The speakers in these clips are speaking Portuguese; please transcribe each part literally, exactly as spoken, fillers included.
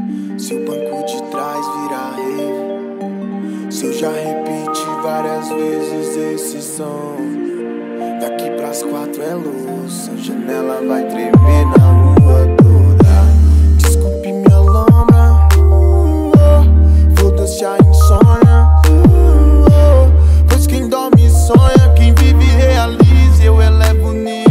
Se o banco de trás virar rave, se eu já repeti várias vezes esse som, daqui pras quatro é luz, a janela vai tremer na rua toda. Desculpe minha lombra, foda-se a insônia, pois quem dorme sonha, quem vive realiza, eu elevo o nível.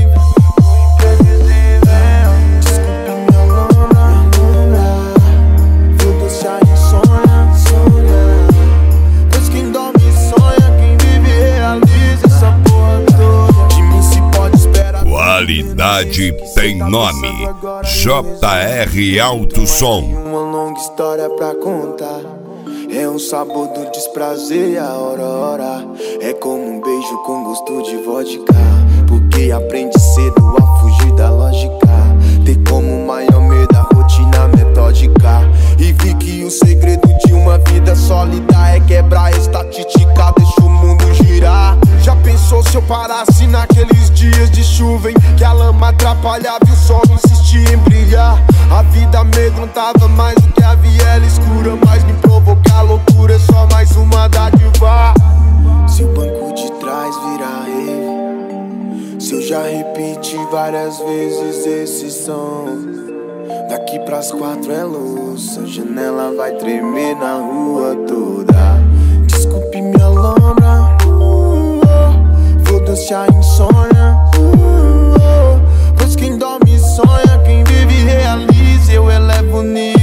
Qualidade tem nome, J R Alto Som. Uma longa história pra contar. É um sabor do desprazer e a aurora. É como um beijo com gosto de vodka, porque aprende cedo a fugir da lógica. Ter como maior medo a rotina metódica. E vi que o segredo de uma vida sólida é quebrar a estatística, deixa o mundo girar. Já pensou se eu parasse naqueles dias de chuva em que a lama atrapalhava e o sol insistia em brilhar? A vida amedrontava mais do que a viela escura, mas me provocar loucura é só mais uma dádiva. Se o banco de trás virar rave, se eu já repeti várias vezes esse som, daqui pras quatro é luz, a janela vai tremer na rua toda. Desculpe minha lombra, foda-se a insônia, pois quem dorme sonha, quem vive realiza, eu elevo o nível.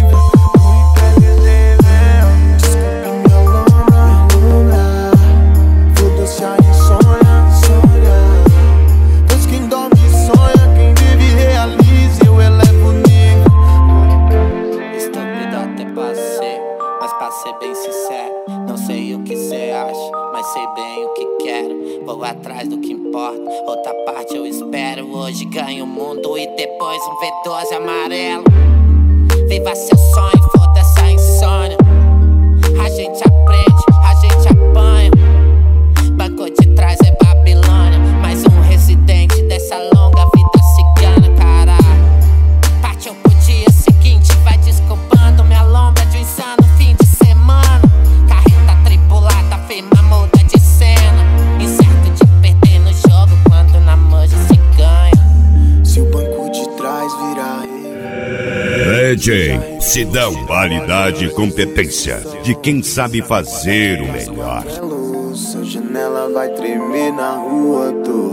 Desculpe minha lombra, foda-se a insônia, pois quem dorme sonha, quem vive realiza, eu elevo o nível. Estúpido até passei, mas pra ser bem sincero, não sei o que cê acha, mas sei bem o que quero. Vou atrás do que importa, outra parte eu espero. Hoje ganho o mundo e depois um V doze amarelo. Viva seu sonho, foda-se a insônia. A gente aprende, a gente apanha. Banco de trás é Babilônia, mais um residente dessa longa vida cigana, caralho. Partiu pro dia seguinte, vai desculpando minha lombra de um insano fim de semana. Carreta tripulada, firma muda de cena, incerto de perder no jogo quando na manja se ganha. Se o banco de trás virar D J Sidão, qualidade e competência de quem sabe fazer o melhor. a janela vai tremer na rua toda.